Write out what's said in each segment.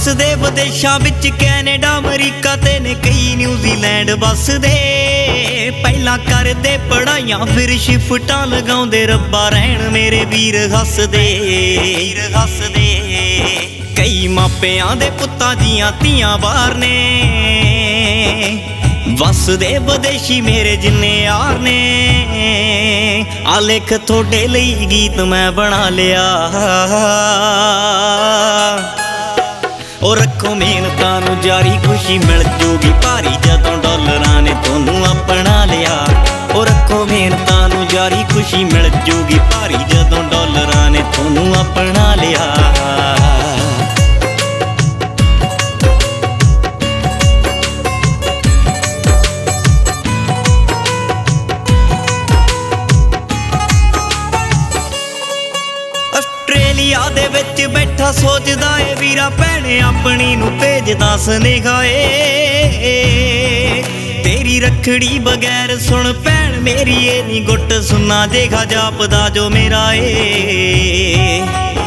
ਵਸਦੇ ਵਿਦੇਸ਼ਾਂ ਵਿੱਚ ਕੈਨੇਡਾ ਅਮਰੀਕਾ ਤੇ ਨੇ ਕਈ ਨਿਊਜ਼ੀਲੈਂਡ ਵਸਦੇ। ਪਹਿਲਾਂ ਕਰਦੇ ਪੜਾਈਆਂ ਫਿਰ ਸ਼ਿਫਟਾਂ ਲਗਾਉਂਦੇ, ਰੱਬਾ ਰਹਿਣ ਮੇਰੇ ਵੀਰ ਹੱਸਦੇ ਹੱਸਦੇ। ਕਈ ਮਾਪਿਆਂ ਦੇ ਪੁੱਤਾਂ ਦੀਆਂ ਧੀਆਂ ਬਾਹਰ ਨੇ, ਵਸਦੇ ਵਿਦੇਸ਼ੀ ਮੇਰੇ ਜਿੰਨੇ ਯਾਰ ਨੇ। ਆ ਲਿਖ ਤੁਹਾਡੇ ਲਈ ਗੀਤ ਮੈਂ ਬਣਾ ਲਿਆ, ਉਹ ਰੱਖੋ ਮਿਹਨਤਾਂ ਨੂੰ ਜਾਰੀ, ਖੁਸ਼ੀ ਮਿਲ ਜੂਗੀ ਭਾਰੀ ਜਦੋਂ ਡਾਲਰਾਂ ਨੇ ਤੁਹਾਨੂੰ ਆਪਣਾ ਲਿਆ। ਉਹ ਰੱਖੋ ਮਿਹਨਤਾਂ ਨੂੰ ਜਾਰੀ, ਖੁਸ਼ੀ ਮਿਲ ਜੂਗੀ ਭਾਰੀ ਜਦੋਂ ਡਾਲਰਾਂ ਨੇ ਤੁਹਾਨੂੰ ਆਪਣਾ ਲਿਆ। ਆਸਟ੍ਰੇਲੀਆ ਦੇ ਵਿੱਚ ਬੈਠਾ ਸੋਚਦਾ ਏ ਵੀਰਾ ਭੈਣੇ ਆਪਣੀ ਨੂੰ ਭੇਜਦਾ ਸੁਨੇਹਾ ਏ। ਤੇਰੀ ਰੱਖੜੀ ਬਗੈਰ ਸੁਣ ਭੈਣ ਮੇਰੀ ਏ ਨੀ ਗੁੱਟ ਸੁਣਾ ਜੇਗਾ ਜਾਪਦਾ ਜੋ ਮੇਰਾ ਏ।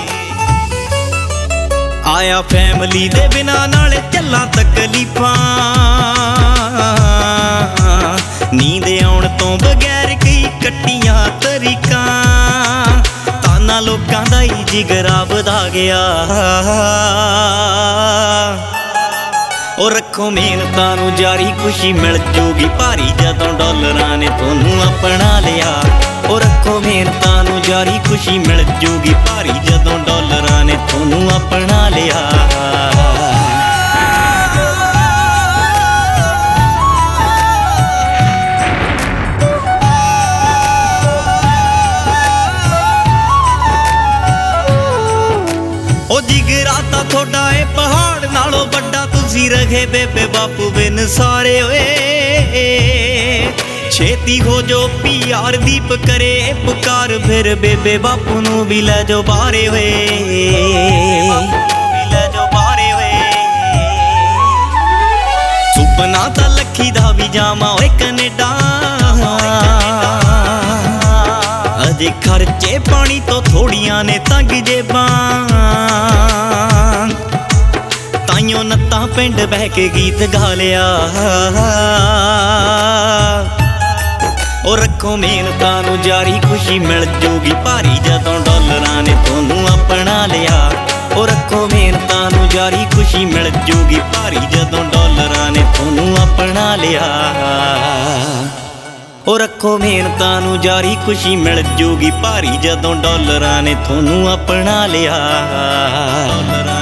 ਆਇਆ ਫੈਮਲੀ ਦੇ ਬਿਨਾਂ ਨਾਲੇ ਚੱਲਾਂ ਤਕਲੀਫਾਂ, ਨੀਂਦ ਆਉਣ ਤੋਂ ਬਗੈਰ ਕਈ ਕੱਟੀਆਂ ਤਰੀਕਾਂ। ਤਾਨਾ ਲੋਕਾਂ ਦਾ ਹੀ ਜਿਗਰਾ ਵਧਾ ਗਿਆ, ਉਹ ਰੱਖੋ ਮਿਹਨਤਾਂ ਨੂੰ ਜਾਰੀ, ਖੁਸ਼ੀ ਮਿਲ ਜੂਗੀ ਭਾਰੀ ਜਦੋਂ ਡਾਲਰਾਂ ਨੇ ਤੁਹਾਨੂੰ ਆਪਣਾ ਲਿਆ। ਉਹ ਰੱਖੋ ਮਿਹਨਤਾਂ ਨੂੰ ਜਾਰੀ, ਖੁਸ਼ੀ ਮਿਲ ਜੂਗੀ ਭਾਰੀ ਜਦੋਂ ਡਾਲਰਾਂ ਨੇ ਤੁਹਾਨੂੰ ਆਪਣਾ ਲਿਆ। ਉਹ ਜਿਗਰਾ ਤਾਂ ਤੁਹਾਡਾ ਏ ਪਹਾੜ ਨਾਲੋਂ ਵੱਡਾ, ਤੁਸੀਂ ਰਹੇ ਬੇਬੇ ਬਾਪੂ ਬਿਨ ਸਾਰੇ ਓਏ। ਛੇਤੀ ਹੋ ਜੋ ਪਿਆਰ ਦੀਪ ਕਰੇ ਪੁਕਾਰ, ਫਿਰ ਬੇਬੇ ਬਾਪੂ ਨੂੰ ਵੀ ਲੈ ਜੋ ਬਾਹਰੇ ਹੋਏ। ਸੁਪਨਾ ਤਾਂ ਲੱਖੀ ਦਾ ਵੀ ਜਾਵਾਂ ਓਏ ਕੈਨੇਡਾ, ਅਜੇ ਖਰਚੇ ਪਾਣੀ ਤੋਂ ਥੋੜੀਆਂ ਨੇ ਤੰਗ ਜੇਬਾਂ। ਤਾਈਓ ਨੱਤਾਂ ਪਿੰਡ ਬਹਿ ਕੇ ਗੀਤ ਗਾ ਲਿਆ, ਉਹ ਰੱਖੋ ਮਿਹਨਤਾਂ ਨੂੰ ਜਾਰੀ, ਖੁਸ਼ੀ ਮਿਲ ਜੂਗੀ ਭਾਰੀ ਜਦੋਂ ਡਾਲਰਾਂ ਨੇ ਤੁਹਾਨੂੰ ਆਪਣਾ ਲਿਆ। ਉਹ ਰੱਖੋ ਮਿਹਨਤਾਂ ਨੂੰ ਜਾਰੀ, ਖੁਸ਼ੀ ਮਿਲ ਜੂਗੀ ਭਾਰੀ ਜਦੋਂ ਡਾਲਰਾਂ ਨੇ ਤੁਹਾਨੂੰ ਆਪਣਾ ਲਿਆ। ਉਹ ਰੱਖੋ ਮਿਹਨਤਾਂ ਨੂੰ ਜਾਰੀ, ਖੁਸ਼ੀ ਮਿਲ ਜੂਗੀ ਭਾਰੀ ਜਦੋਂ ਡਾਲਰਾਂ ਨੇ ਤੁਹਾਨੂੰ ਆਪਣਾ ਲਿਆ।